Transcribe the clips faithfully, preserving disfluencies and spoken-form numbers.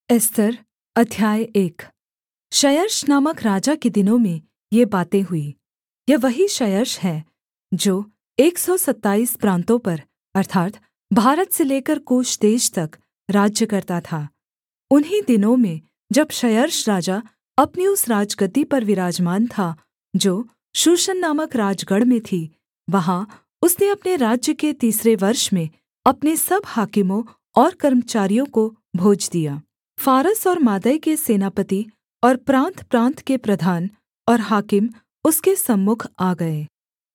एस्तर अध्याय एक। क्षयर्ष नामक राजा के दिनों में ये बातें हुई। यह वही क्षयर्ष है जो एक सौ सत्ताईस प्रान्तों पर अर्थात् भारत से लेकर कूश देश तक राज्य करता था। उन्हीं दिनों में जब क्षयर्ष राजा अपनी उस राजगद्दी पर विराजमान था जो शूशन नामक राजगढ़ में थी, वहाँ उसने अपने राज्य के तीसरे वर्ष में अपने सब हाकिमों और कर्मचारियों को भोज दिया। फारस और मादै के सेनापति और प्रान्त-प्रान्त के प्रधान और हाकिम उसके सम्मुख आ गए।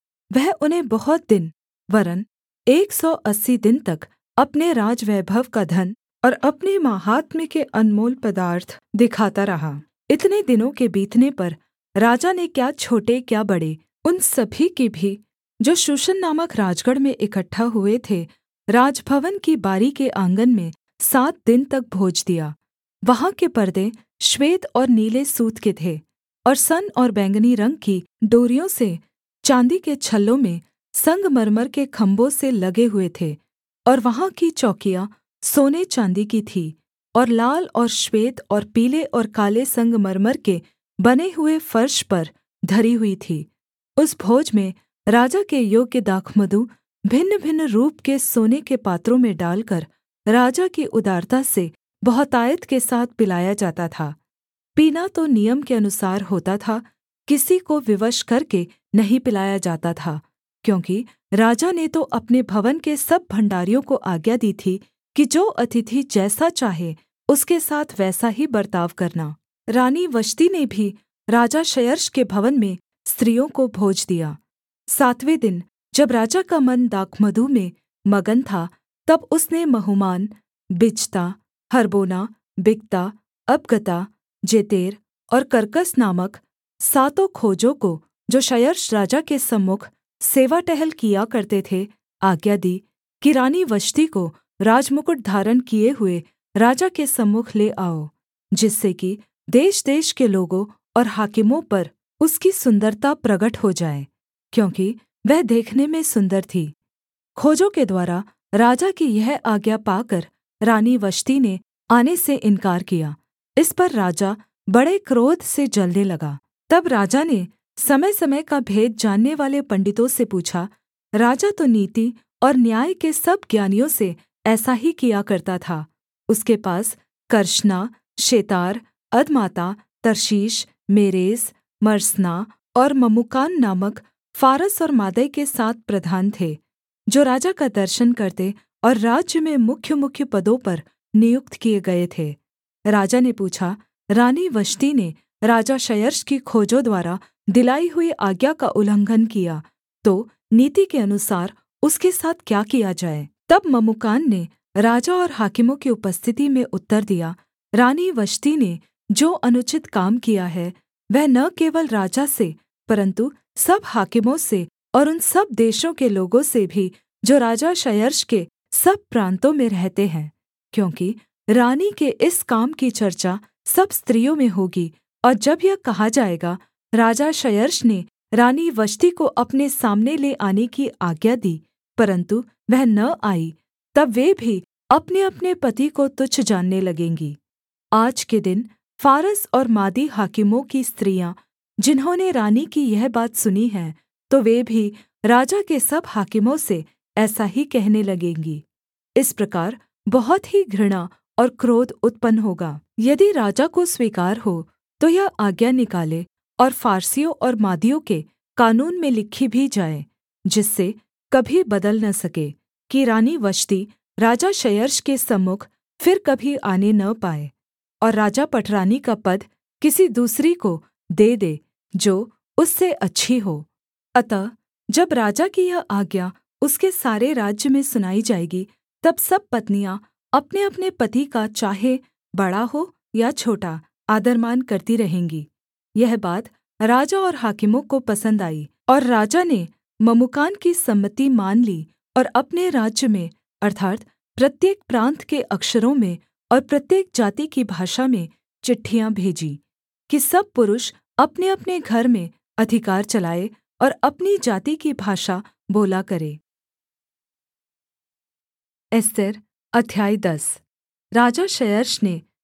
वह उन्हें बहुत दिन वरन् एक सौ अस्सी दिन तक अपने राजवैभव का धन और अपने माहात्म्य के अनमोल पदार्थ दिखाता रहा। इतने दिनों के बीतने पर राजा ने क्या छोटे क्या बड़े उन सभी की भी, जो शूशन नामक राजगढ़ में इकट्ठा हुए थे, राजभवन की बारी के आँगन में सात दिन तक भोज दिया। वहाँ के पर्दे श्वेत और नीले सूत के थे और सन और बैंगनी रंग की डोरियों से चाँदी के छल्लों में संगमरमर के खम्भों से लगे हुए थे, और वहाँ की चौकियाँ सोने चाँदी की थीं और लाल और श्वेत और पीले और काले संगमरमर के बने हुए फर्श पर धरी हुई थी। उस भोज में राजा के योग्य दाखमधु भिन्न-भिन्न रूप के सोने के पात्रों में डालकर राजा की उदारता से बहुतायत के साथ पिलाया जाता था। पीना तो नियम के अनुसार होता था, किसी को विवश करके नहीं पिलाया जाता था, क्योंकि राजा ने तो अपने भवन के सब भण्डारियों को आज्ञा दी थी कि जो अतिथि जैसा चाहे उसके साथ वैसा ही बर्ताव करना। रानी वष्ति ने भी राजा क्षयर्ष के भवन में स्त्रियों को भोज दिया। सातवें दिन जब राजा का मन दाखमधु में मगन था, तब उसने महुमान, बिजता, हरबोना, बिगता, अबगता, जेतेर और करकस नामक सातों खोजों को, जो क्षयर्ष राजा के सम्मुख सेवा टहल किया करते थे, आज्ञा दी कि रानी वष्ति को राजमुकुट धारण किए हुए राजा के सम्मुख ले आओ, जिससे कि देशदेश के लोगों और हाकिमों पर उसकी सुन्दरता प्रगट हो जाए, क्योंकि वह देखने में सुन्दर थी। खोजों के द्वारा राजा की यह आज्ञा पाकर रानी वष्ति ने आने से इन्कार किया। इस पर राजा बड़े क्रोध से जलने लगा। तब राजा ने समय-समय का भेद जानने वाले पंडितों से पूछा। राजा तो नीति और न्याय के सब ज्ञानियों से ऐसा ही किया करता था। उसके पास कर्शना, शेतार, अदमाता, तर्शीश, मेरेस, मर्सना और ममुकान नामक फारस और मादै के सात प्रधान थे, जो राजा का दर्शन करते और राज्य में मुख्य-मुख्य पदों पर नियुक्त किए गए थे। राजा ने पूछा, रानी वष्ति ने राजा क्षयर्ष की खोजों द्वारा दिलाई हुई आज्ञा का उल्लंघन किया, तो नीति के अनुसार उसके साथ क्या किया जाए? तब ममुकान ने राजा और हाकिमों की उपस्थिति में उत्तर दिया, रानी वष्ति ने जो अनुचित काम किया है, वह न केवल राजा से परन्तु सब हाकिमों से और उन सब देशों के लोगों से भी, जो राजा क्षयर्ष के सब प्रान्तों में रहते हैं, क्योंकि रानी के इस काम की चर्चा सब स्त्रियों में होगी। और जब यह कहा जाएगा, राजा क्षयर्ष ने रानी वष्ति को अपने सामने ले आने की आज्ञा दी, परन्तु वह न आई, तब वे भी अपने-अपने पति को तुच्छ जानने लगेंगी। आज के दिन फारस और मादी हाकिमों की स्त्रियाँ जिन्होंने रानी की यह बात सुनी है, तो वे भी राजा के सब हाकिमों से ऐसा ही कहने लगेंगी। इस प्रकार बहुत ही घृणा और क्रोध उत्पन्न होगा। यदि राजा को स्वीकार हो तो यह आज्ञा निकाले और फारसियों और मादियों के कानून में लिखी भी जाए, जिससे कभी बदल न सके, कि रानी वष्ति राजा क्षयर्ष के सम्मुख फिर कभी आने न पाए, और राजा पटरानी का पद किसी दूसरी को दे दे जो उससे अच्छी हो। अतः जब राजा की यह आज्ञा उसके सारे राज्य में सुनाई जाएगी, तब सब पत्नियाँ अपने-अपने पति का चाहे बड़ा हो या छोटा आदरमान करती रहेंगी। यह बात राजा और हाकिमों को पसंद आई, और राजा ने ममुकान की सम्मति मान ली और अपने राज्य में अर्थात् प्रत्येक प्रान्त के अक्षरों में और प्रत्येक जाति की भाषा में चिट्ठियाँ भेजी कि सब पुरुष अपने-अपने घर में अधिकार चलाए और अपनी जाति की भाषा बोला करे। एस्तर अध्याय दस। राजा क्षयर्ष ने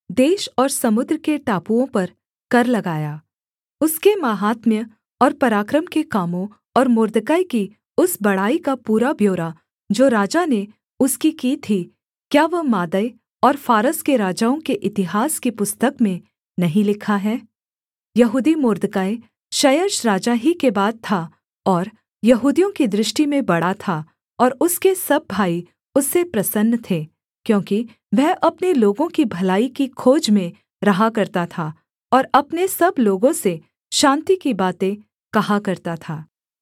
देश और समुद्र के टापुओं पर कर लगाया। उसके माहात्म्य और पराक्रम के कामों और मोर्देकै की उस बड़ाई का पूरा ब्यौरा जो राजा ने उसकी की थी, क्या वह मादै और फारस के राजाओं के इतिहास की पुस्तक में नहीं लिखा है? यहूदी मोर्देकै क्षयर्ष राजा ही के बाद था और यहूदियों की दृष्टि में बड़ा था, और उसके सब भाई उससे प्रसन्न थे, क्योंकि वह अपने लोगों की भलाई की खोज में रहा करता था और अपने सब लोगों से शान्ति की बातें कहा करता था।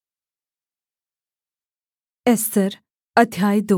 एस्तर अध्याय दो।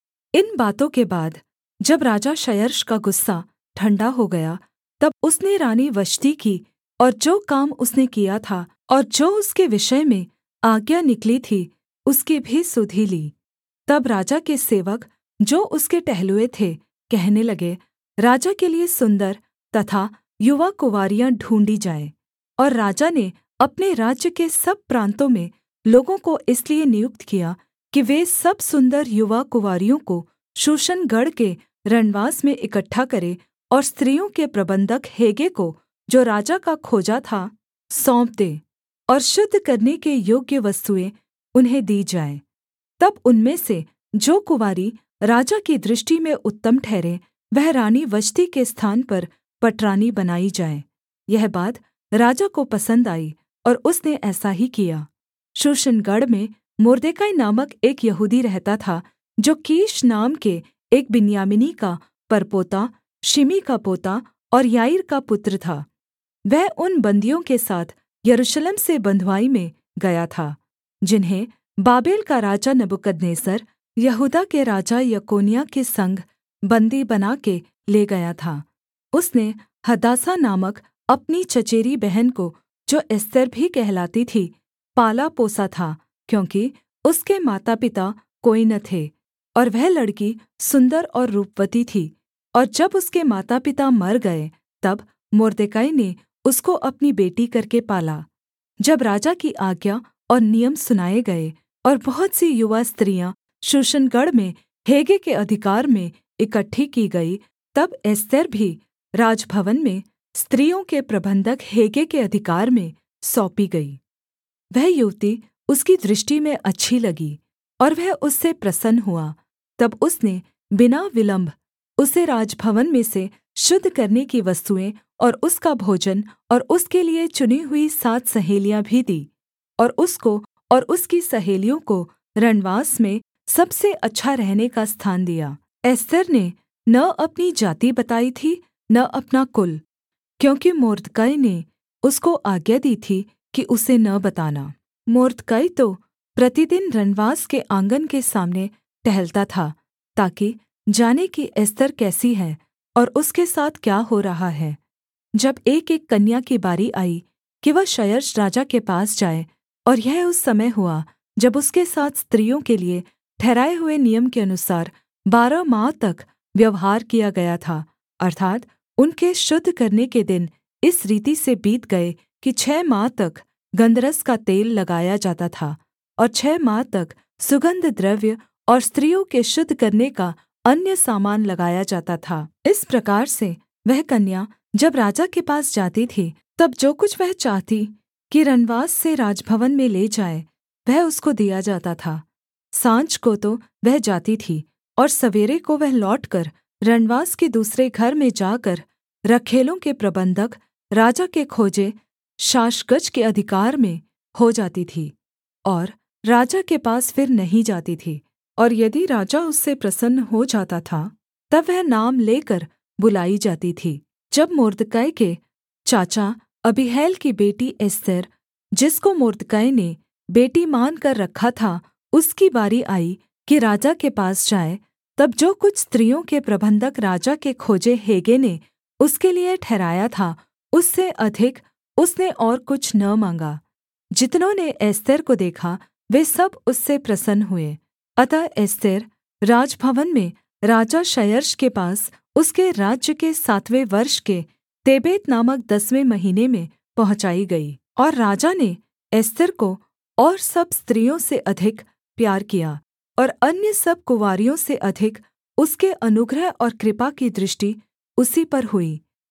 इन बातों के बाद जब राजा क्षयर्ष का गुस्सा ठण्डा हो गया, तब उसने रानी वष्ति की और जो काम उसने किया था और जो उसके विषय में आज्ञा निकली थी, उसकी भी सुधि ली। तब राजा के सेवक जो उसके टहलुए थे कहने लगे, राजा के लिये सुन्दर तथा युवा कुँवारियाँ ढूँढ़ी जाएँ। और राजा ने अपने राज्य के सब प्रान्तों में लोगों को इसलिए नियुक्त किया कि वे सब सुन्दर युवा कुँवारियों को शूशनगढ़ के रनवास में इकट्ठा करें और स्त्रियों के प्रबंधक हेगे को, जो राजा का खोजा था, सौंप दें, और शुद्ध करने के योग्य वस्तुएँ उन्हें दी जाएँ। तब उनमें से जो कुँवारी राजा की दृष्टि में उत्तम ठहरे, वह रानी वष्ति के स्थान पर पटरानी बनाई जाए। यह बात राजा को पसंद आई और उसने ऐसा ही किया। शूशनगढ़ में मोर्देकै नामक एक यहूदी रहता था, जो कीश नाम के एक बिन्यामीनी का परपोता, शिमी का पोता और याईर का पुत्र था। वह उन बन्दियों के साथ यरूशलेम से बँधुआई में गया था, जिन्हें बाबेल का राजा नबूकदनेस्सर यहूदा के राजा यकोन्याह के संग बन्दी बना के ले गया था। उसने हदासा नामक अपनी चचेरी बहन को, जो एस्तर भी कहलाती थी, पाला पोसा था, क्योंकि उसके माता पिता कोई न थे, और वह लड़की सुन्दर और रूपवती थी। और जब उसके माता पिता मर गए, तब मोर्देकै ने उसको अपनी बेटी करके पाला। जब राजा की आज्ञा और नियम सुनाए गए और बहुत सी युवा स्त्रियाँ शूशनगढ़ में हेगे के अधिकार में इकट्ठी की गई, तब एस्तर भी राजभवन में स्त्रियों के प्रबंधक हेगे के अधिकार में सौंपी गई। वह युवती उसकी दृष्टि में अच्छी लगी और वह उससे प्रसन्न हुआ। तब उसने बिना विलम्ब उसे राजभवन में से शुद्ध करने की वस्तुएँ और उसका भोजन और उसके लिए चुनी हुई सात सहेलियाँ भी दी, और उसको और उसकी सहेलियों को रनवास में सबसे अच्छा रहने का स्थान दिया। एस्तर ने न अपनी जाति बताई थी, न अपना कुल, क्योंकि मोर्देकै ने उसको आज्ञा दी थी कि उसे न बताना। मोर्देकै तो प्रतिदिन रनवास के आँगन के सामने टहलता था, ताकि जाने कि एस्तर कैसी है और उसके साथ क्या हो रहा है। जब एक-एक कन्या की बारी आई कि वह क्षयर्ष राजा के पास जाए, और यह उस समय हुआ जब उसके साथ स्त्रियों के लिए ठहराए हुए नियम के अनुसार बारह माह तक व्यवहार किया गया था, अर्थात् उनके शुद्ध करने के दिन इस रीति से बीत गए कि छः माह तक गन्धरस का तेल लगाया जाता था, और छः माह तक सुगन्ध द्रव्य और स्त्रियों के शुद्ध करने का अन्य सामान लगाया जाता था। इस प्रकार से वह कन्या जब राजा के पास जाती थी, तब जो कुछ वह चाहती कि रनवास से राजभवन में ले जाए, वह उसको दिया जाता था। साँझ को तो वह जाती थी, और सवेरे को वह लौटकर रनवास के दूसरे घर में जाकर रखैलों के प्रबंधक राजा के खोजे शाशगज के अधिकार में हो जाती थी, और राजा के पास फिर नहीं जाती थी। और यदि राजा उससे प्रसन्न हो जाता था, तब वह नाम लेकर बुलाई जाती थी। जब मोर्देकै के चाचा अबीहैल की बेटी एस्तर, जिसको मोर्देकै ने बेटी मानकर रखा था, उसकी बारी आई कि राजा के पास जाए, तब जो कुछ स्त्रियों के प्रबंधक राजा के खोजे हेगे ने उसके लिये ठहराया था, उससे अधिक उसने और कुछ न माँगा। जितनों ने एस्तर को देखा, वे सब उससे प्रसन्न हुए। अतः एस्तर राजभवन में राजा क्षयर्ष के पास उसके राज्य के सातवें वर्ष के तेबेत नामक दसवें महीने में पहुँचाई गई। और राजा ने एस्तर को और सब स्त्रियों से अधिक प्यार किया, और अन्य सब कुँवारियों से अधिक उसके अनुग्रह और कृपा की दृष्टि उसी पर हुई।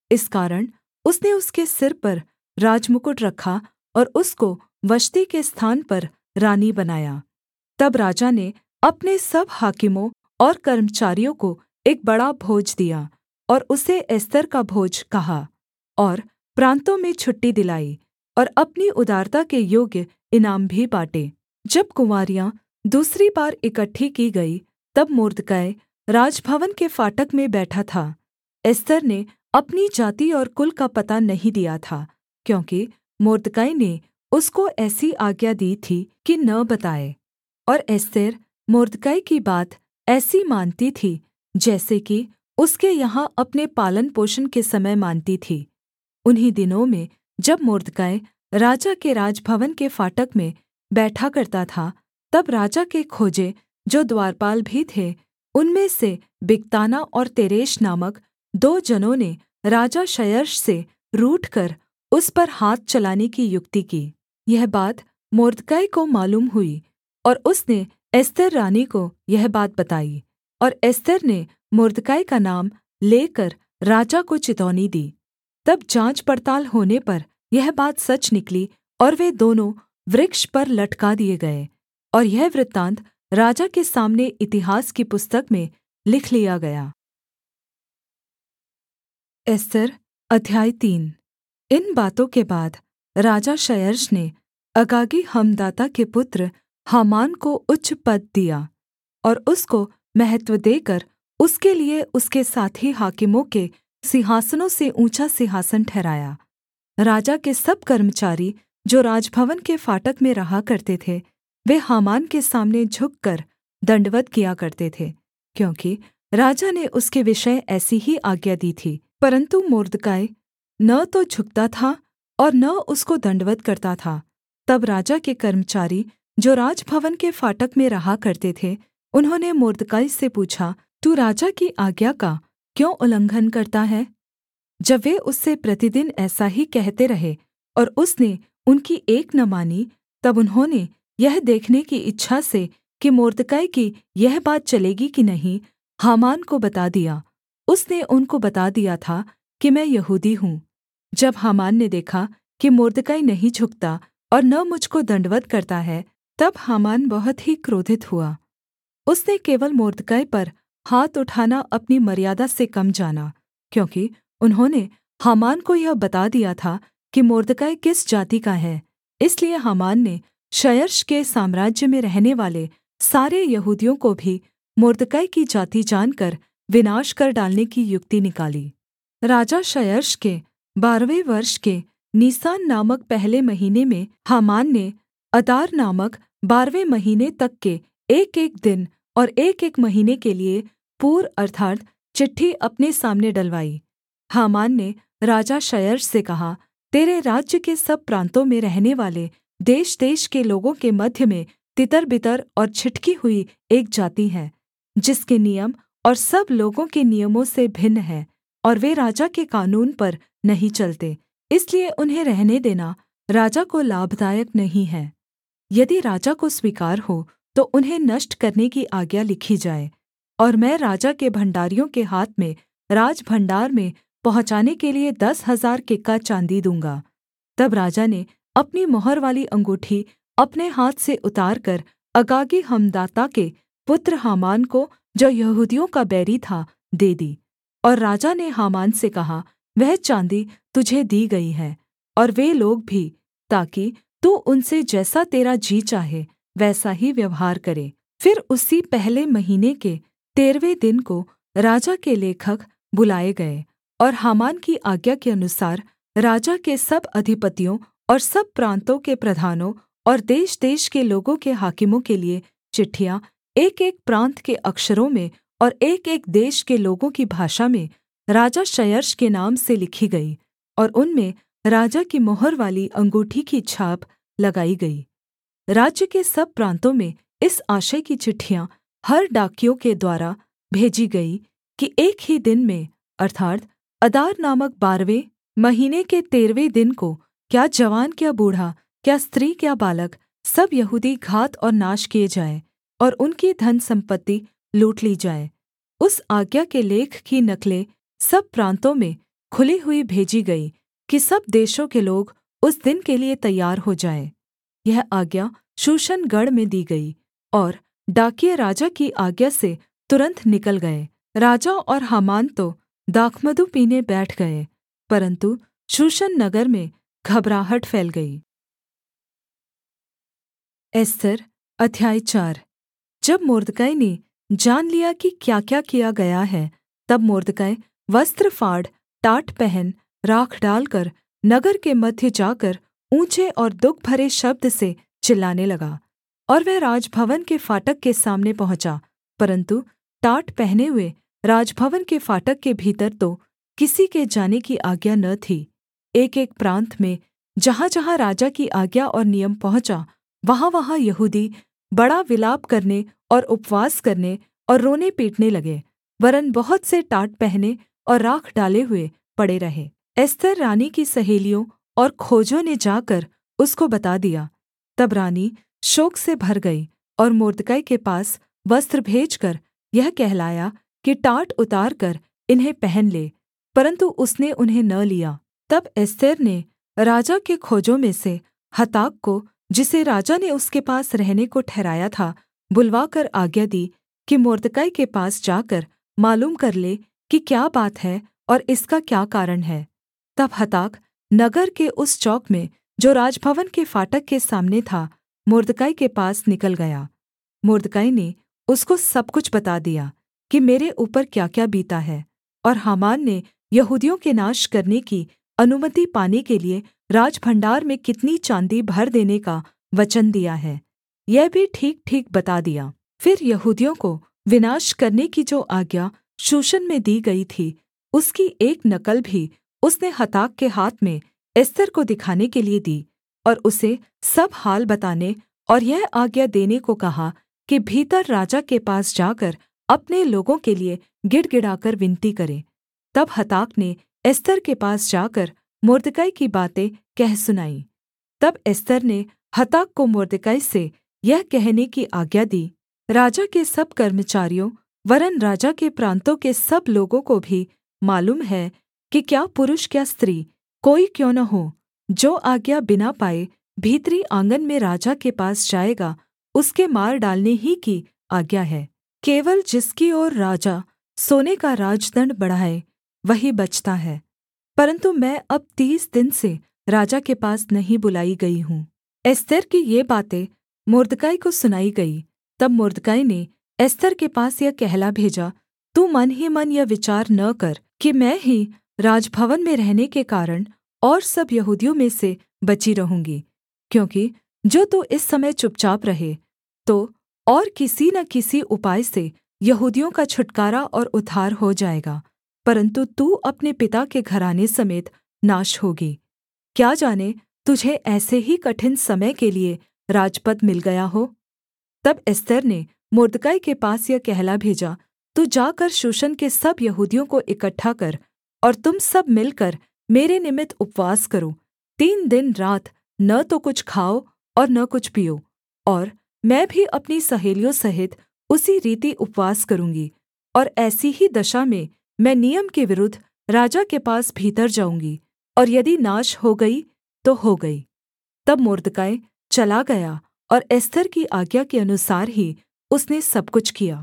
इस कारण उसने उसके सिर पर राजमुकुट रखा और उसको वष्ति के स्थान पर रानी बनाया। तब राजा ने अपने सब हाकिमों और कर्मचारियों को एक बड़ा भोज दिया और उसे एस्तर का भोज कहा, और प्रान्तों में छुट्टी दिलाई और अपनी उदारता के योग्य इनाम भी बाँटे। जब कुँवारियाँ दूसरी बार इकट्ठी की गई, तब मुर्दकै राजभवन के फाटक में बैठा था। एस्तर ने अपनी जाति और कुल का पता नहीं दिया था, क्योंकि मुर्दकै ने उसको ऐसी आज्ञा दी थी कि न बताए। और एस्तेर मुर्दकै की बात ऐसी मानती थी जैसे कि उसके यहाँ अपने पालन पोषण के समय मानती थी। उन्हीं दिनों में जब मुर्दकै राजा के राजभवन के फाटक में बैठा करता था, तब राजा के खोजे जो द्वारपाल भी थे, उनमें से बिकताना और तेरेश नामक दो जनों ने राजा क्षयर्ष से रूठकर उस पर हाथ चलाने की युक्ति की। यह बात मुर्दकै को मालूम हुई और उसने एस्तर रानी को यह बात बताई, और एस्तर ने मुर्दकै का नाम लेकर राजा को चितौनी दी। तब जाँच पड़ताल होने पर यह बात सच निकली और वे दोनों वृक्ष पर लटका दिए गए। और यह वृत्तान्त राजा के सामने इतिहास की पुस्तक में लिख लिया गया। एस्तर अध्याय तीन। इन बातों के बाद राजा क्षयर्ष ने अगागी हमदाता के पुत्र हामान को उच्च पद दिया और उसको महत्त्व देकर उसके लिए उसके साथी हाकिमों के सिंहासनों से ऊँचा सिंहासन ठहराया। राजा के सब कर्मचारी जो राजभवन के फाटक में रहा करते थे, वे हामान के सामने झुककर दण्डवत् किया करते थे, क्योंकि राजा ने उसके विषय ऐसी ही आज्ञा दी थी। परन्तु मुर्दकै न तो झुकता था और न उसको दण्डवत् करता था। तब राजा के कर्मचारी जो राजभवन के फाटक में रहा करते थे, उन्होंने मुर्दकै से पूछा, तू राजा की आज्ञा का क्यों उल्लंघन करता है? जब वे उससे प्रतिदिन ऐसा ही कहते रहे और उसने उनकी एक न मानी, तब उन्होंने यह देखने की इच्छा से कि मुर्दकै की यह बात चलेगी कि नहीं, हामान को बता दिया। उसने उनको बता दिया था कि मैं यहूदी हूँ। जब हामान ने देखा कि मुर्दकै नहीं झुकता और न मुझको दण्डवत् करता है, तब हामान बहुत ही क्रोधित हुआ। उसने केवल मुर्दकै पर हाथ उठाना अपनी मर्यादा से कम जाना, क्योंकि उन्होंने हामान को यह बता दिया था कि मुर्दकै किस जाति का है। इसलिए हामान ने क्षयर्ष के साम्राज्य में रहने वाले सारे यहूदियों को भी मुर्दकै की जाति जानकर विनाश कर डालने की युक्ति निकाली। राजा क्षयर्ष के बारहवें वर्ष के नीसान नामक पहले महीने में हामान ने अदार नामक बारहवें महीने तक के एकएक दिन और एकएक महीने के लिए पूर अर्थात् चिट्ठी अपने सामने डलवाई। हामान ने राजा क्षयर्ष से कहा, तेरे राज्य के सब प्रान्तों में रहने वाले देशदेश के लोगों के मध्य में तितरबितर और छिटकी हुई एक जाति है, जिसके नियम और सब लोगों के नियमों से भिन्न है, और वे राजा के कानून पर नहीं चलते, इसलिए उन्हें रहने देना राजा को लाभदायक नहीं है। यदि राजा को स्वीकार हो तो उन्हें नष्ट करने की आज्ञा लिखी जाए, और मैं राजा के भण्डारियों के हाथ में राजभण्डार में पहुँचाने के लिए दस हजार किक्का चाँदी दूँगा। तब राजा ने अपनी मुहर वाली अंगूठी अपने हाथ से उतारकर अगागी हमदाता के पुत्र हामान को, जो यहूदियों का बैरी था, दे दी। और राजा ने हामान से कहा, वह चाँदी तुझे दी गई है, और वे लोग भी, ताकि तू उनसे जैसा तेरा जी चाहे वैसा ही व्यवहार करे। फिर उसी पहले महीने के तेरहवें दिन को राजा के लेखक बुलाए गए, और हामान की आज्ञा के अनुसार राजा के सब अधिपतियों और सब प्रान्तों के प्रधानों और देशदेश के लोगों के हाकिमों के लिए चिट्ठियाँ एक-एक प्रान्त के अक्षरों में और एक-एक देश के लोगों की भाषा में राजा क्षयर्ष के नाम से लिखी गई, और उनमें राजा की मुहर वाली अंगूठी की छाप लगाई गई। राज्य के सब प्रान्तों में इस आशय की चिट्ठियाँ हर डाकियों के द्वारा भेजी गई कि एक ही दिन में, अर्थात् अदार नामक बारहवें महीने के तेरहवें दिन को, क्या जवान क्या बूढ़ा, क्या स्त्री क्या बालक, सब यहूदी घात और नाश किए जाएँ और उनकी धन सम्पत्ति लूट ली जाए। उस आज्ञा के लेख की नकलें सब प्रान्तों में खुली हुई भेजी गई कि सब देशों के लोग उस दिन के लिये तैयार हो जाएँ। यह आज्ञा शूशन गढ़ में दी गई और डाकिये राजा की आज्ञा से तुरन्त निकल गए। राजा और हामान तो दाखमधु पीने बैठ गए, परन्तु शूशन नगर में घबराहट फैल गई। एस्तर अध्याय चार। जब मोर्दकै ने जान लिया कि क्याक्या किया गया है, तब मोर्दकै वस्त्र फाड़, टाट पहन, राख डालकर नगर के मध्य जाकर ऊँचे और दुःख भरे शब्द से चिल्लाने लगा। और वह राजभवन के फाटक के सामने पहुँचा, परन्तु टाट पहने हुए राजभवन के फाटक के भीतर तो किसी के जाने की आज्ञा न थी। एकएक प्रान्त में जहाँजहाँ राजा की आज्ञा और नियम पहुँचा, वहाँवहाँ यहूदी बड़ा विलाप करने और उपवास करने और रोने पीटने लगे, वरन् बहुत से टाट पहने और राख डाले हुए पड़े रहे। एस्तर रानी की सहेलियों और खोजों ने जाकर उसको बता दिया। तब रानी शोक से भर गई और मोर्दकै के पास वस्त्र भेजकर यह कहलाया कि टाट उतारकर इन्हें पहन ले, परन्तु उसने उन्हें न लिया। तब एस्तर ने राजा के खोजों में से हताक को, जिसे राजा ने उसके पास रहने को ठहराया था, बुलवाकर आज्ञा दी कि मोर्दकै के पास जाकर मालूम कर ले कि क्या बात है और इसका क्या कारण है। तब हताक नगर के उस चौक में जो राजभवन के फाटक के सामने था, मोर्दकै के पास निकल गया। मोर्दकै ने उसको सब कुछ बता दिया कि मेरे ऊपर क्याक्या बीता है, और हामान ने यहूदियों के नाश करने की अनुमति पाने के लिये राजभण्डार में कितनी चाँदी भर देने का वचन दिया है, यह भी ठीक-ठीक बता दिया। फिर यहूदियों को विनाश करने की जो आज्ञा शूशन में दी गई थी, उसकी एक नकल भी उसने हताक के हाथ में एस्तर को दिखाने के लिये दी, और उसे सब हाल बताने और यह आज्ञा देने को कहा कि भीतर राजा के पास जाकर अपने लोगों के लिये गिड़गिड़ाकर विनती करे। तब हताक ने एस्तर के पास जाकर मोर्दकै की बातें कह सुनाईं। तब एस्तर ने हताक को मोर्दकै से यह कहने की आज्ञा दी, राजा के सब कर्मचारियों वरन् राजा के प्रान्तों के सब लोगों को भी मालूम है कि क्या पुरुष क्या स्त्री कोई क्यों न हो, जो आज्ञा बिना पाए भीतरी आँगन में राजा के पास जाएगा, उसके मार डालने ही की आज्ञा है। केवल जिसकी ओर राजा सोने का राजदण्ड बढ़ाए वही बचता है, परन्तु मैं अब तीस दिन से राजा के पास नहीं बुलाई गई हूँ। एस्तर की ये बातें मोर्दकै को सुनाई गई। तब मोर्दकै ने एस्तर के पास यह कहला भेजा, तू मन ही मन यह विचार न कर कि मैं ही राजभवन में रहने के कारण और सब यहूदियों में से बची रहूँगी, क्योंकि जो तू इस समय चुपचाप रहे, तो और किसी न किसी उपाय से यहूदियों का छुटकारा और उद्धार हो जाएगा, परन्तु तू अपने पिता के घराने समेत नाश होगी। क्या जाने तुझे ऐसे ही कठिन समय के लिये राजपद मिल गया हो। तब एस्तर ने मोर्दकै के पास यह कहला भेजा, तू जाकर शूशन के सब यहूदियों को इकट्ठा कर, और तुम सब मिलकर मेरे निमित्त उपवास करो। तीन दिन रात न तो कुछ खाओ और न कुछ पियो, और मैं भी अपनी सहेलियों सहित उसी रीति उपवास करूँगी, और ऐसी ही दशा में मैं नियम के विरुद्ध राजा के पास भीतर जाऊँगी, और यदि नाश हो गई तो हो गई। तब मोर्दकै चला गया, और एस्तर की आज्ञा के अनुसार ही उसने सब कुछ किया।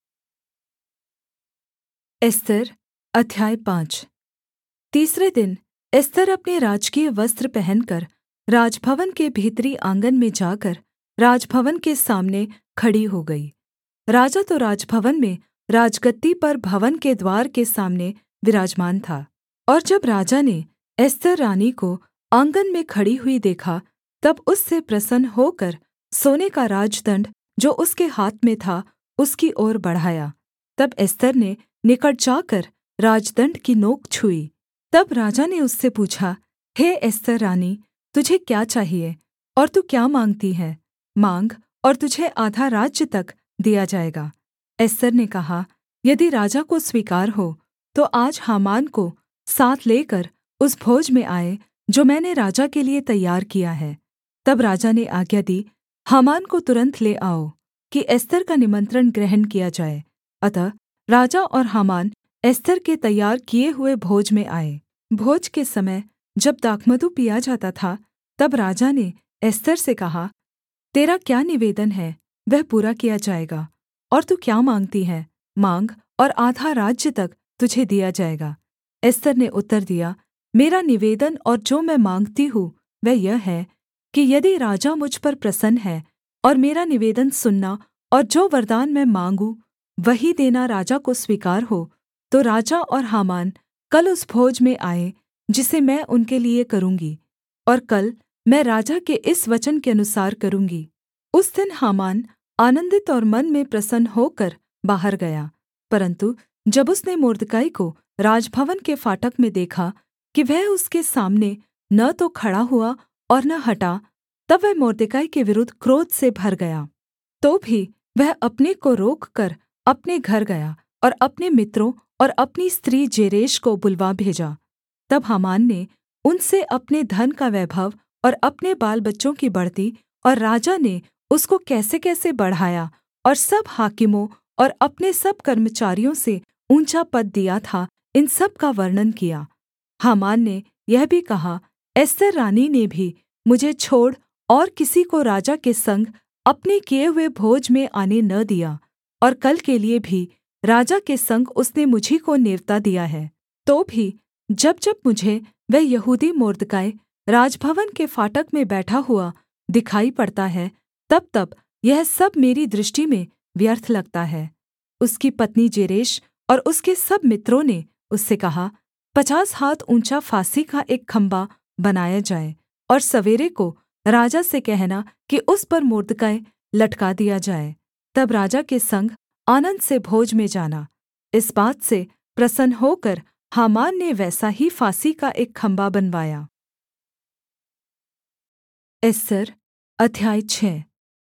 एस्तर अध्याय पाँच। तीसरे दिन एस्तर अपने राजकीय वस्त्र पहनकर राजभवन के भीतरी आँगन में जाकर राजभवन के सामने खड़ी हो गई। राजा तो राजभवन में राजगद्दी पर भवन के द्वार के सामने विराजमान था। और जब राजा ने एस्तर रानी को आँगन में खड़ी हुई देखा, तब उससे प्रसन्न होकर सोने का राजदण्ड जो उसके हाथ में था उसकी ओर बढ़ाया। तब एस्तर ने निकट जाकर राजदण्ड की नोक छुई। तब राजा ने उससे पूछा, हे एस्तर रानी, तुझे क्या चाहिए और तू क्या माँगती है? माँग, और तुझे आधा राज्य तक दिया जाएगा। एस्तर ने कहा, यदि राजा को स्वीकार हो तो आज हामान को साथ लेकर उस भोज में आए जो मैंने राजा के लिये तैयार किया है। तब राजा ने आज्ञा दी, हामान को तुरन्त ले आओ कि एस्तर का निमंत्रण ग्रहण किया जाए। अतः राजा और हामान एस्तर के तैयार किए हुए भोज में आए। भोज के समय जब दाखमधु पिया जाता था, तब राजा ने एस्थर से कहा, तेरा क्या निवेदन है वह पूरा किया जाएगा, और तू क्या माँगती है माँग, और आधा राज्य तक तुझे दिया जाएगा। एस्थर ने उत्तर दिया, मेरा निवेदन और जो मैं माँगती हूँ वह यह है कि यदि राजा मुझ पर प्रसन्न है और मेरा निवेदन सुनना और जो वरदान मैं माँगूँ वही देना राजा को स्वीकार हो, तो राजा और हामान कल उस भोज में आएँ जिसे मैं उनके लिये करूँगी, और कल मैं राजा के इस वचन के अनुसार करूँगी। उस दिन हामान आनन्दित और मन में प्रसन्न होकर बाहर गया, परन्तु जब उसने मुर्दकाई को राजभवन के फाटक में देखा कि वह उसके सामने न तो खड़ा हुआ और न हटा, तब वह मुर्दकाई के विरुद्ध क्रोध से भर गया। तो भी वह अपने को रोककर अपने घर गया और अपने मित्रों और अपनी स्त्री जेरेश को बुलवा भेजा। तब हामान ने उनसे अपने धन का वैभव और अपने बालबच्चों की बढ़ती और राजा ने उसको कैसे-कैसे बढ़ाया और सब हाकिमों और अपने सब कर्मचारियों से ऊँचा पद दिया था, इन सब का वर्णन किया। हामान ने यह भी कहा, एस्थर रानी ने भी मुझे छोड़ और किसी को राजा के संग अपने किए हुए भोज में आने न दिया, और कल के लिये भी राजा के संग उसने मुझी को नेवता दिया है। तो भी जब जब मुझे वह यहूदी मुर्दकाई राजभवन के फाटक में बैठा हुआ दिखाई पड़ता है, तब-तब यह सब मेरी दृष्टि में व्यर्थ लगता है। उसकी पत्नी जेरेश और उसके सब मित्रों ने उससे कहा, पचास हाथ ऊँचा फांसी का एक खम्भा बनाया जाए, और सवेरे को राजा से कहना कि उस पर मुर्दकाई लटका दिया जाए। तब राजा के संग आनन्द से भोज में जाना। इस बात से प्रसन्न होकर हामान ने वैसा ही फांसी का एक खम्भा बनवाया। एस्तर अध्याय छः।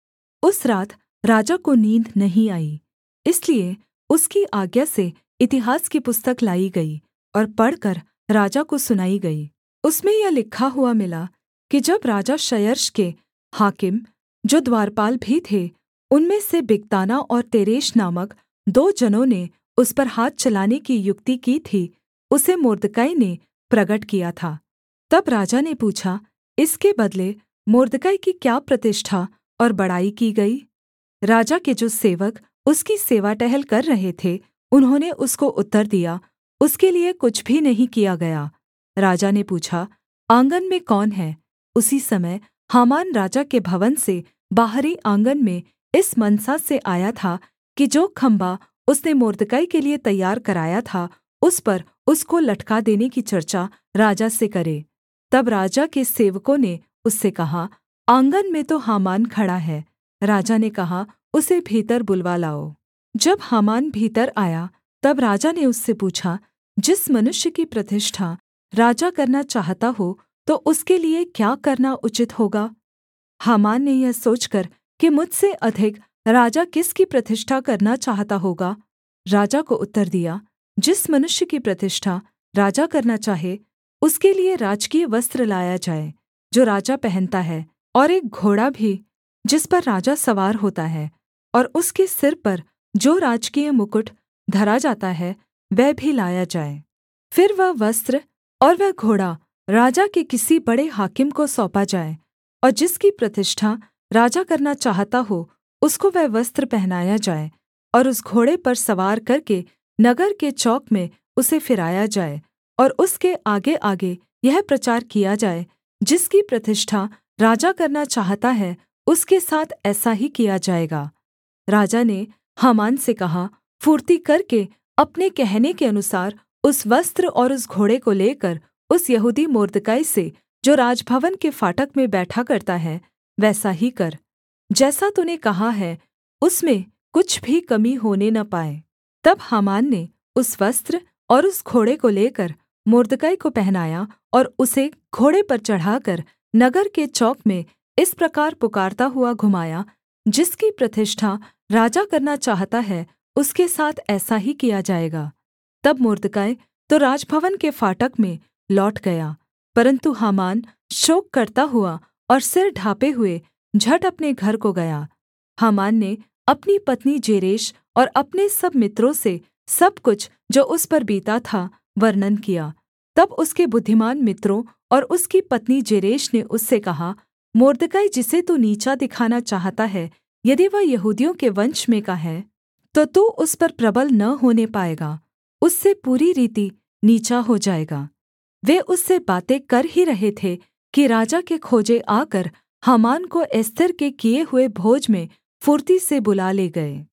उस रात राजा को नींद नहीं आई, इसलिए उसकी आज्ञा से इतिहास की पुस्तक लाई गई और पढ़कर राजा को सुनाई गई। उसमें यह लिखा हुआ मिला कि जब राजा क्षयर्ष के हाकिम, जो द्वारपाल भी थे, उनमें से बिगताना और तेरेश नामक दो जनों ने उस पर हाथ चलाने की युक्ति की थी, उसे मुर्दकाई ने प्रगट किया था। तब राजा ने पूछा, इसके बदले मुर्दकाई की क्या प्रतिष्ठा और बड़ाई की गई? राजा के जो सेवक उसकी सेवा टहल कर रहे थे, उन्होंने उसको उत्तर दिया, उसके लिये कुछ भी नहीं किया गया। राजा ने पूछा, आँगन में कौन है? उसी समय हामान राजा के भवन से बाहरी आँगन में इस मनसा से आया था कि जो खम्भा उसने मुर्दकाई के लिये तैयार कराया था, उस पर उसको लटका देने की चर्चा राजा से करे। तब राजा के सेवकों ने उससे कहा, आँगन में तो हामान खड़ा है। राजा ने कहा, उसे भीतर बुलवा लाओ। जब हामान भीतर आया, तब राजा ने उससे पूछा, जिस मनुष्य की प्रतिष्ठा राजा करना चाहता हो, तो उसके लिये क्या करना उचित होगा? हामान ने यह सोचकर कि मुझसे अधिक राजा किसकी प्रतिष्ठा करना चाहता होगा, राजा को उत्तर दिया, जिस मनुष्य की प्रतिष्ठा राजा करना चाहे, उसके लिये राजकीय वस्त्र लाया जाए जो राजा पहनता है, और एक घोड़ा भी जिस पर राजा सवार होता है, और उसके सिर पर जो राजकीय मुकुट धरा जाता है, वह भी लाया जाए। फिर वह वस्त्र और वह घोड़ा राजा के किसी बड़े हाकिम को सौंपा जाए, और जिसकी प्रतिष्ठा राजा करना चाहता हो, उसको वह वस्त्र पहनाया जाए, और उस घोड़े पर सवार करके नगर के चौक में उसे फिराया जाए, और उसके आगेआगे यह प्रचार किया जाए, जिसकी प्रतिष्ठा राजा करना चाहता है, उसके साथ ऐसा ही किया जाएगा। राजा ने हामान से कहा, फुर्ती करके अपने कहने के अनुसार उस वस्त्र और उस घोड़े को लेकर उस यहूदी मुर्दकाई से, जो राजभवन के फाटक में बैठा करता है, वैसा ही कर। जैसा तूने कहा है, उसमें कुछ भी कमी होने न पाए। तब हामान ने उस वस्त्र और उस घोड़े को लेकर मुर्दकाई को पहनाया और उसे घोड़े पर चढ़ाकर नगर के चौक में इस प्रकार पुकारता हुआ घुमाया, जिसकी प्रतिष्ठा राजा करना चाहता है, उसके साथ ऐसा ही किया जाएगा। तब मुर्दकाई तो राजभवन के फाटक में लौट गया, परन्तु हामान शोक करता हुआ और सिर ढाँपे हुए झट अपने घर को गया। हामान ने अपनी पत्नी जेरेश और अपने सब मित्रों से सब कुछ जो उस पर बीता था वर्णन किया। तब उसके बुद्धिमान मित्रों और उसकी पत्नी जेरेश ने उससे कहा, मोर्देकै जिसे तू नीचा दिखाना चाहता है, यदि वह यहूदियों के वंश में का है, तो तू उस पर प्रबल न होने पाएगा, उससे पूरी रीति नीचा हो जाएगा। वे उससे बातें कर ही रहे थे कि राजा के खोजे आकर हामान को एस्तर के किए हुए भोज में फुर्ती से बुला ले गए।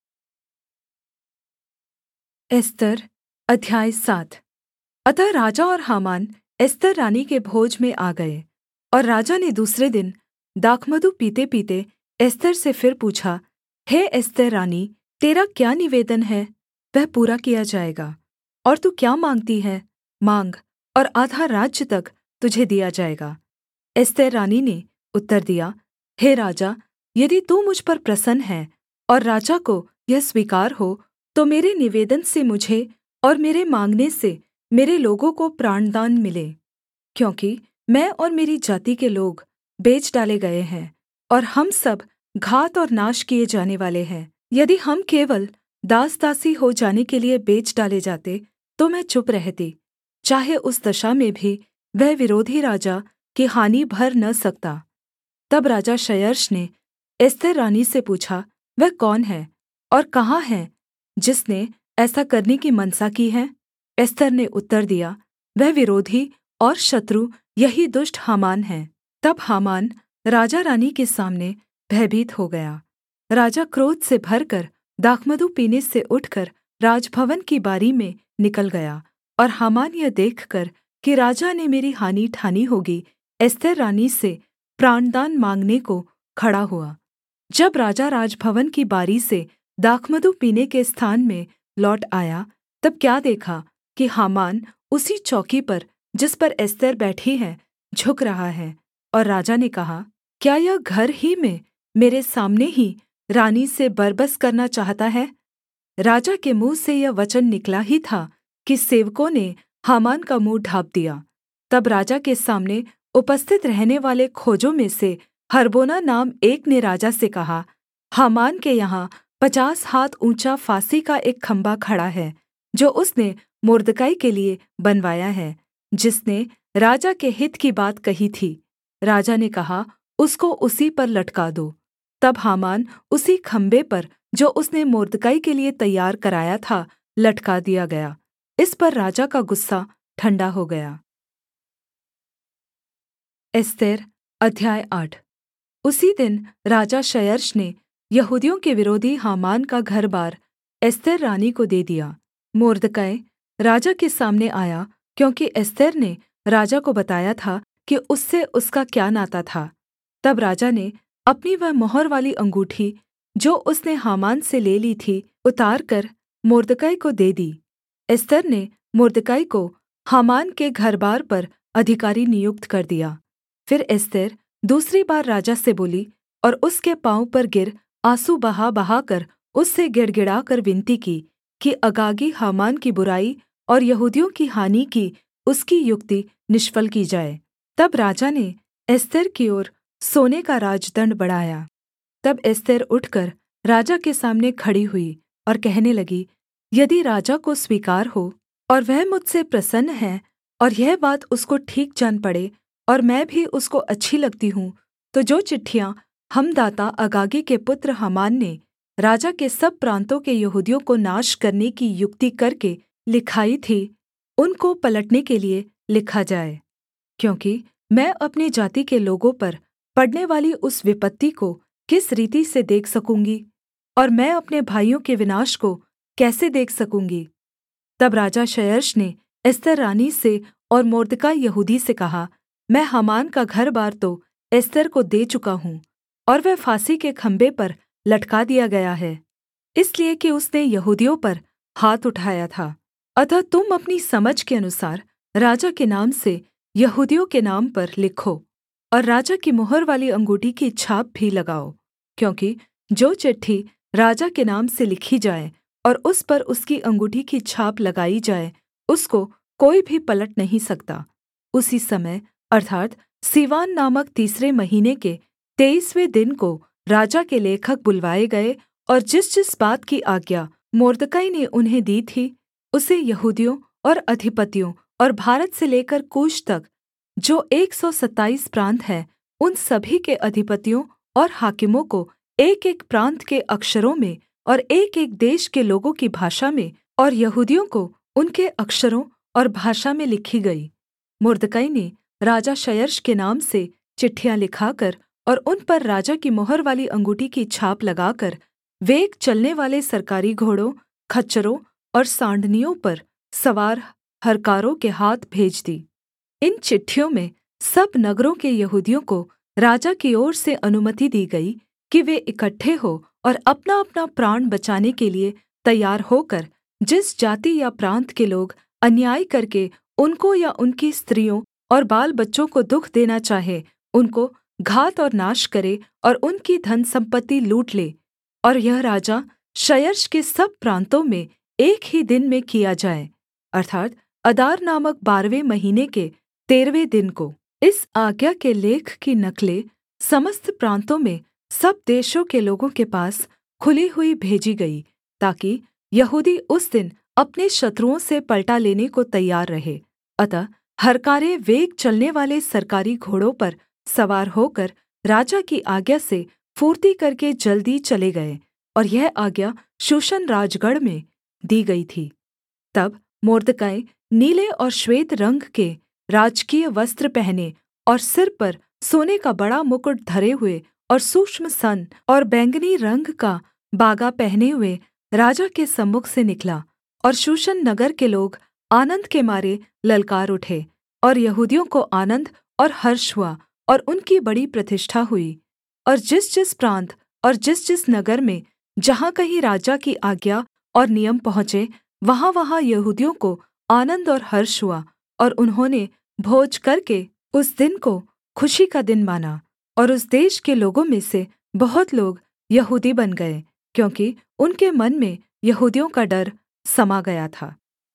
एस्तर अध्याय सात। अतः राजा और हामान एस्तर रानी के भोज में आ गए, और राजा ने दूसरे दिन दाखमधु पीते-पीते एस्तर से फिर पूछा, हे एस्तर रानी, तेरा क्या निवेदन है? वह पूरा किया जाएगा। और तू क्या माँगती है? माँग, और आधा राज्य तक तुझे दिया जाएगा। एस्तर रानी ने उत्तर दिया, हे राजा, यदि तू मुझ पर प्रसन्न है और राजा को यह स्वीकार हो, तो मेरे निवेदन से मुझे और मेरे माँगने से मेरे लोगों को प्राणदान मिले, क्योंकि मैं और मेरी जाति के लोग बेच डाले गए हैं, और हम सब घात और नाश किए जाने वाले हैं। यदि हम केवल दास दासी हो जाने के लिए बेच डाले जाते, तो मैं चुप रहती, चाहे उस दशा में भी वह विरोधी राजा की हानि भर न सकता। तब राजा क्षयर्ष ने एस्तर रानी से पूछा, वह कौन है और कहाँ है जिसने ऐसा करने की मनसा की है? एस्तर ने उत्तर दिया, वह विरोधी और शत्रु यही दुष्ट हामान है। तब हामान राजा रानी के सामने भयभीत हो गया। राजा क्रोध से भरकर दाखमधु पीने से उठकर राजभवन की बारी में निकल गया, और हामान यह देखकर कि राजा ने मेरी हानि ठानी होगी, एस्तर रानी से प्राणदान माँगने को खड़ा हुआ। जब राजा राजभवन की बारी से दाखमधु पीने के स्थान में लौट आया, तब क्या देखा कि हामान उसी चौकी पर जिस पर एस्तर बैठी है झुक रहा है। और राजा ने कहा, क्या यह घर ही में मेरे सामने ही रानी से बरबस करना चाहता है? राजा के मुँह से यह वचन निकला ही था कि सेवकों ने हामान का मुँह ढाँप दिया। तब राजा के सामने उपस्थित रहने वाले खोजों में से हरबोना नाम एक ने राजा से कहा, हामान के यहाँ पचास हाथ ऊँचा फांसी का एक खम्भा खड़ा है, जो उसने मोर्देकै के लिए बनवाया है, जिसने राजा के हित की बात कही थी। राजा ने कहा, उसको उसी पर लटका दो। तब हामान उसी खम्भे पर जो उसने मोर्देकै के लिए तैयार कराया था लटका दिया गया। इस पर राजा का गुस्सा ठण्डा हो गया। एस्तर अध्याय आठ। उसी दिन राजा क्षयर्ष ने यहूदियों के विरोधी हामान का घर-बार एस्तर रानी को दे दिया। मोर्देकै राजा के सामने आया, क्योंकि एस्तर ने राजा को बताया था कि उससे उसका क्या नाता था। तब राजा ने अपनी वह मोहर वाली अंगूठी जो उसने हामान से ले ली थी उतारकर मोर्देकै को दे दी। एस्तर ने मोर्देकै को हामान के घरबार पर अधिकारी नियुक्त कर दिया। फिर एस्तर दूसरी बार राजा से बोली, और उसके पाँव पर गिर आँसू बहा बहाकर उससे गिड़गिड़ाकर विनती की कि अगागी हामान की बुराई और यहूदियों की हानि की उसकी युक्ति निष्फल की जाए। तब राजा ने एस्तर की ओर सोने का राजदण्ड बढ़ाया। तब एस्तर उठकर राजा के सामने खड़ी हुई और कहने लगी, यदि राजा को स्वीकार हो और वह मुझसे प्रसन्न है और यह बात उसको ठीक जान पड़े और मैं भी उसको अच्छी लगती हूँ, तो जो चिट्ठियाँ हमदाता अगागी के पुत्र हामान ने राजा के सब प्रान्तों के यहूदियों को नाश करने की युक्ति करके लिखाई थी, उनको पलटने के लिए लिखा जाए, क्योंकि मैं अपनी जाति के लोगों पर पड़ने वाली उस विपत्ति को किस रीति से देख सकूँगी, और मैं अपने भाइयों के विनाश को कैसे देख सकूँगी। तब राजा क्षयर्ष ने एस्तर रानी से और मोर्देकै यहूदी से कहा, मैं हामान का घर-बार तो एस्तर को दे चुका हूँ, और वह फांसी के खम्भे पर लटका दिया गया है, इसलिए कि उसने यहूदियों पर हाथ उठाया था। अतः तुम अपनी समझ के अनुसार राजा के नाम से यहूदियों के नाम पर लिखो, और राजा की मुहर वाली अंगूठी की छाप भी लगाओ, क्योंकि जो चिट्ठी राजा के नाम से लिखी जाए और उस पर उसकी अंगूठी की छाप लगाई जाए, उसको कोई भी पलट नहीं सकता। उसी समय अर्थात् सीवान नामक तीसरे महीने के तेईसवें दिन को राजा के लेखक बुलवाए गए, और जिस-जिस बात की आज्ञा मोर्देकै ने उन्हें दी थी, उसे यहूदियों और अधिपतियों और भारत से लेकर कूश तक जो एक सौ सत्ताईस प्रान्त हैं, उन सभी के अधिपतियों और हाकिमों को एकएक प्रान्त के अक्षरों में और एकएक देश के लोगों की भाषा में और यहूदियों को उनके अक्षरों और भाषा में लिखी गई। मुर्दकै ने राजा क्षयर्ष के नाम से चिट्ठियाँ लिखाकर और उन पर राजा की मुहर वाली अंगूठी की छाप लगाकर वेग चलनेवाले सरकारी घोड़ों, खच्चरों और सांडनियों पर सवार हरकारों के हाथ भेज दी। इन चिट्ठियों में सब नगरों के यहूदियों को राजा की ओर से अनुमति दी गई कि वे इकट्ठे हो और अपनाअपना प्राण बचाने के लिए तैयार होकर जिस जाति या प्रान्त के लोग अन्याय करके उनको या उनकी स्त्रियों और बाल बच्चों को दुःख देना चाहे, उनको घात और नाश करे और उनकी धन सम्पत्ति लूट ले। और यह राजा क्षयर्ष के सब प्रान्तों में एक ही दिन में किया जाए, अर्थात् अदार नामक बारहवें महीने के तेरहवें दिन को। इस आज्ञा के लेख की नकलें समस्त प्रान्तों में सब देशों के लोगों के पास खुली हुई भेजी गई, ताकि यहूदी उस दिन अपने शत्रुओं से पलटा लेने को तैयार रहे। अतः हरकारे वेग चलनेवाले सरकारी घोड़ों पर सवार होकर राजा की आज्ञा से फुर्ती करके जल्दी चले गए, और यह आज्ञा शूशन राजगढ़ में दी गई थी। तब मोर्दकै नीले और श्वेत रंग के राजकीय वस्त्र पहने और सिर पर सोने का बड़ा मुकुट धरे हुए और सूक्ष्म सन और बैंगनी रंग का बागा पहने हुए राजा के सम्मुख से निकला। और शूशन नगर के लोग आनन्द के मारे ललकार उठे, और यहूदियों को आनन्द और हर्ष हुआ और उनकी बड़ी प्रतिष्ठा हुई। और जिसजिस प्रान्त और जिसजिस नगर में जहाँ कहीं राजा की आज्ञा और नियम पहुँचे, वहाँवहाँ यहूदियों को आनन्द और हर्ष हुआ, और उन्होंने भोज करके उस दिन को खुशी का दिन माना। और उस देश के लोगों में से बहुत लोग यहूदी बन गए, क्योंकि उनके मन में यहूदियों का डर समा गया था।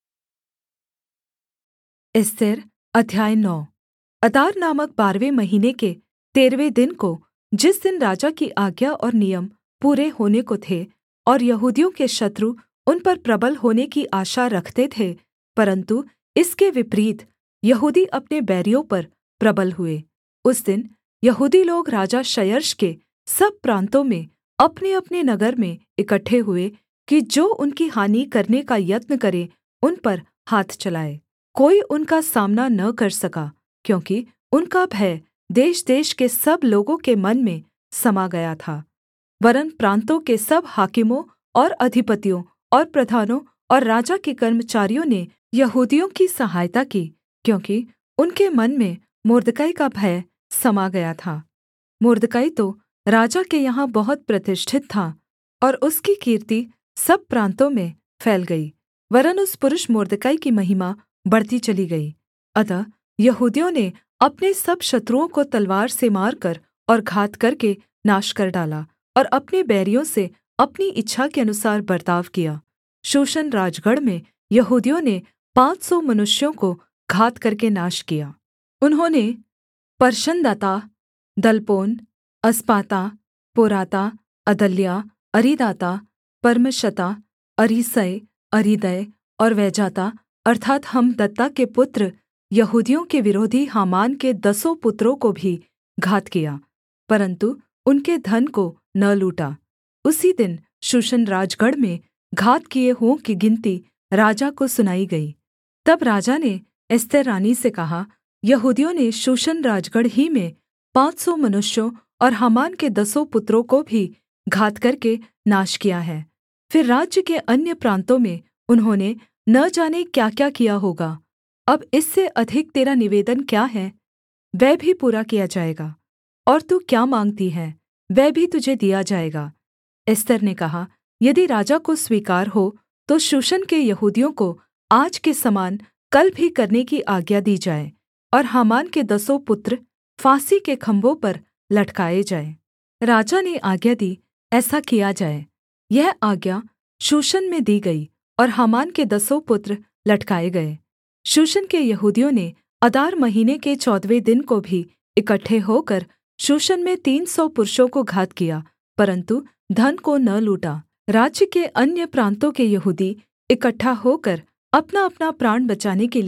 एस्तेर अध्याय नौ। अदार नामक बारहवें महीने के तेरहवें दिन को, जिस दिन राजा की आज्ञा और नियम पूरे होने को थे और यहूदियों के शत्रु उन पर प्रबल होने की आशा रखते थे, परन्तु इसके विपरीत यहूदी अपने बैरियों पर प्रबल हुए, उस दिन यहूदी लोग राजा क्षयर्ष के सब प्रान्तों में अपने-अपने नगर में इकट्ठे हुए कि जो उनकी हानि करने का यत्न करे उन पर हाथ चलाए। कोई उनका सामना न कर सका, क्योंकि उनका भय देश-देश के सब लोगों के मन में समा गया था। वरन् प्रान्तों के सब हाकिमों और अधिपतियों और प्रधानों और राजा के कर्मचारियों ने यहूदियों की सहायता की, क्योंकि उनके मन में मुर्दकै का भय समा गया था। मुर्दकै तो राजा के यहाँ बहुत प्रतिष्ठित था, और उसकी कीर्ति सब प्रान्तों में फैल गई, वरन् उस पुरुष मुर्दकै की महिमा बढ़ती चली गई। अतः यहूदियों ने अपने सब शत्रुओं को तलवार से मारकर और घात करके नाश कर डाला, और अपने बैरियों से अपनी इच्छा के अनुसार बर्ताव किया। शूशन राजगढ़ में यहूदियों ने पाँच सौ मनुष्यों को घात करके नाश किया। उन्होंने परशनदाता, दलपोन, अस्पाता, पोराता, अदल्या, अरीदाता, परमशता, अरीसै, अरीदै और वैजाता अर्थात् हमदत्ता के पुत्र यहूदियों के विरोधी हामान के दसों पुत्रों को भी घात किया, परन्तु उनके धन को न लूटा। उसी दिन शूशन राजगढ़ में घात किए हुओं की गिनती राजा को सुनाई गई। तब राजा ने एस्तेर रानी से कहा, यहूदियों ने शूशन राजगढ़ ही में पाँच सौ मनुष्यों और हामान के दसों पुत्रों को भी घात करके नाश किया है। फिर राज्य के अन्य प्रान्तों में उन्होंने न जाने क्या-क्या किया होगा। अब इससे अधिक तेरा निवेदन क्या है? वह भी पूरा किया जाएगा। और तू क्या माँगती है? वह भी तुझे दिया जाएगा। एस्तेर ने कहा, यदि राजा को स्वीकार हो तो शूशन के यहूदियों को आज के समान कल भी करने की आज्ञा दी जाए, और हामान के दसों पुत्र फांसी के खम्भों पर लटकाए जाएँ। राजा ने आज्ञा दी, ऐसा किया जाए। यह आज्ञा शूशन में दी गई, और हामान के दसों पुत्र लटकाए गए। शूशन के यहूदियों ने अदार महीने के चौदहवें दिन को भी इकट्ठे होकर शूशन में तीन सौ पुरुषों को घात किया, परन्तु धन को न लूटा। राज्य के अन्य प्रान्तों के यहूदी इकट्ठा होकर अपनाअपना प्राण बचाने के लिये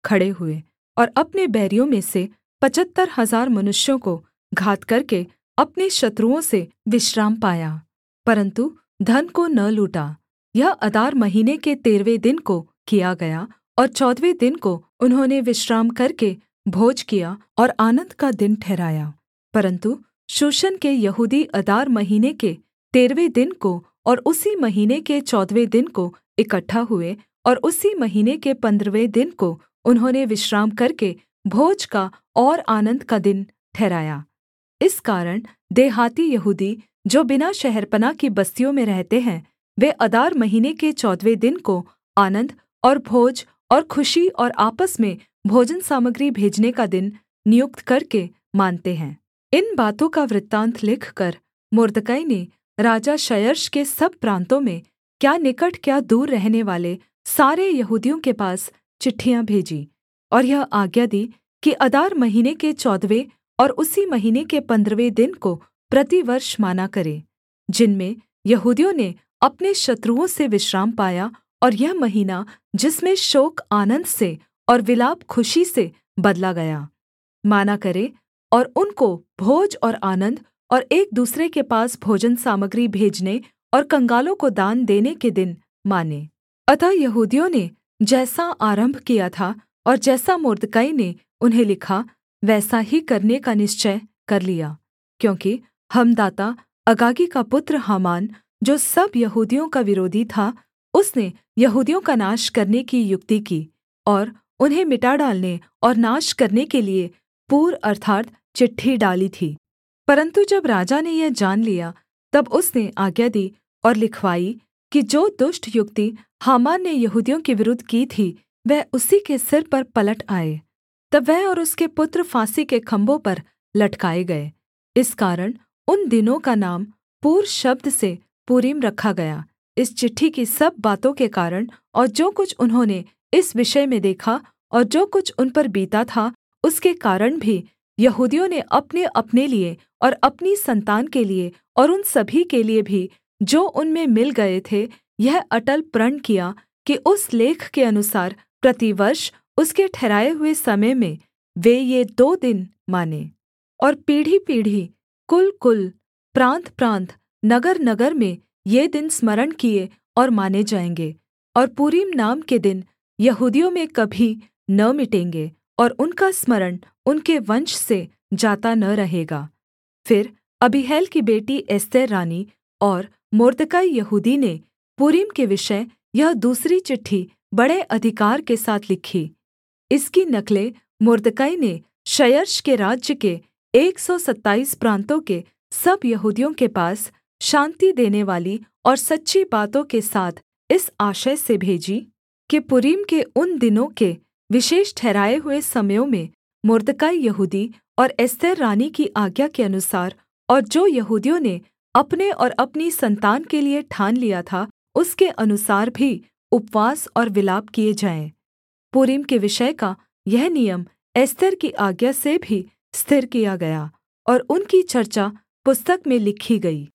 खड़े हुए और अपने बैरियों में से पचहत्तर हजार मनुष्यों को घात करके अपने शत्रुओं से विश्राम पाया, परन्तु धन को न लूटा। यह अदार महीने के तेरहवें दिन को किया गया और चौदहवें दिन को उन्होंने विश्राम करके भोज किया और आनन्द का दिन ठहराया। परन्तु शूशन के यहूदी अदार महीने के तेरहवें दिन को और उसी महीने के चौदहवें दिन को इकट्ठा हुए और उसी महीने के पन्द्रहवें दिन को उन्होंने विश्राम करके भोज का और आनन्द का दिन ठहराया। इस कारण देहाती यहूदी जो बिना शहरपनाह की बस्तियों में रहते हैं, वे अदार महीने के चौदहवें दिन को आनन्द और भोज और खुशी और आपस में भोजन सामग्री भेजने का दिन नियुक्त करके मानते हैं। इन बातों का वृत्तान्त लिखकर मुर्दकै ने राजा क्षयर्ष के सब प्रान्तों में, क्या निकट क्या दूर रहने वाले सारे यहूदियों के पास चिट्ठियाँ भेजी और यह आज्ञा दी कि अदार महीने के चौदहवें और उसी महीने के पन्द्रहवें दिन को प्रतिवर्ष माना करें, जिनमें यहूदियों ने अपने शत्रुओं से विश्राम पाया, और यह महीना जिसमें शोक आनन्द से और विलाप खुशी से बदला गया माना करे, और उनको भोज और आनन्द और एक दूसरे के पास भोजन सामग्री भेजने और कंगालों को दान देने के दिन माने। अतः यहूदियों ने जैसा आरम्भ किया था और जैसा मुर्दकै ने उन्हें लिखा, वैसा ही करने का निश्चय कर लिया, क्योंकि हमदाता अगागी का पुत्र हामान, जो सब यहूदियों का विरोधी था, उसने यहूदियों का नाश करने की युक्ति की और उन्हें मिटा डालने और नाश करने के लिए पूर अर्थात् चिट्ठी डाली थी। परन्तु जब राजा ने यह जान लिया, तब उसने आज्ञा दी और लिखवाई कि जो दुष्ट युक्ति हामान ने यहूदियों के विरुद्ध की थी, वह उसी के सिर पर पलट आए। तब वह और उसके पुत्र फांसी के खम्भों पर लटकाए गए। इस कारण उन दिनों का नाम पूर शब्द से पूरीम रखा गया, इस चिट्ठी की सब बातों के कारण, और जो कुछ उन्होंने इस विषय में देखा और जो कुछ उन पर बीता था, उसके कारण भी यहूदियों ने अपने-अपने लिए और अपनी सन्तान के लिए और उन सभी के लिए भी जो उनमें मिल गए थे, यह अटल प्रण किया कि उस लेख के अनुसार प्रतिवर्ष उसके ठहराए हुए समय में वे ये दो दिन मानें, और पीढ़ी-पीढ़ी, कुल-कुल, प्रान्त-प्रान्त, नगर-नगर में ये दिन स्मरण किए और माने जाएँगे, और पूरीम नाम के दिन यहूदियों में कभी न मिटेंगे, और उनका स्मरण उनके वंश से जाता न रहेगा। फिर अबीहैल की बेटी एस्तेर रानी और मुर्दकै यहूदी ने पूरीम के विषय यह दूसरी चिट्ठी बड़े अधिकार के साथ लिखी। इसकी नकलें मुर्दकै ने क्षयर्ष के राज्य के एक सौ सत्ताईस प्रान्तों के सब यहूदियों के पास शान्ति देनेवाली और सच्ची बातों के साथ इस आशय से भेजी कि पूरीम के उन दिनों के विशेष ठहराए हुए समयों में मुर्दकै यहूदी और एस्तेर रानी की आज्ञा के अनुसार, और जो यहूदियों ने अपने और अपनी सन्तान के लिए ठान लिया था, उसके अनुसार भी उपवास और विलाप किए जाएँ। पूरीम के विषय का यह नियम एस्तेर की आज्ञा से भी स्थिर किया गया, और उनकी चर्चा पुस्तक में लिखी गई।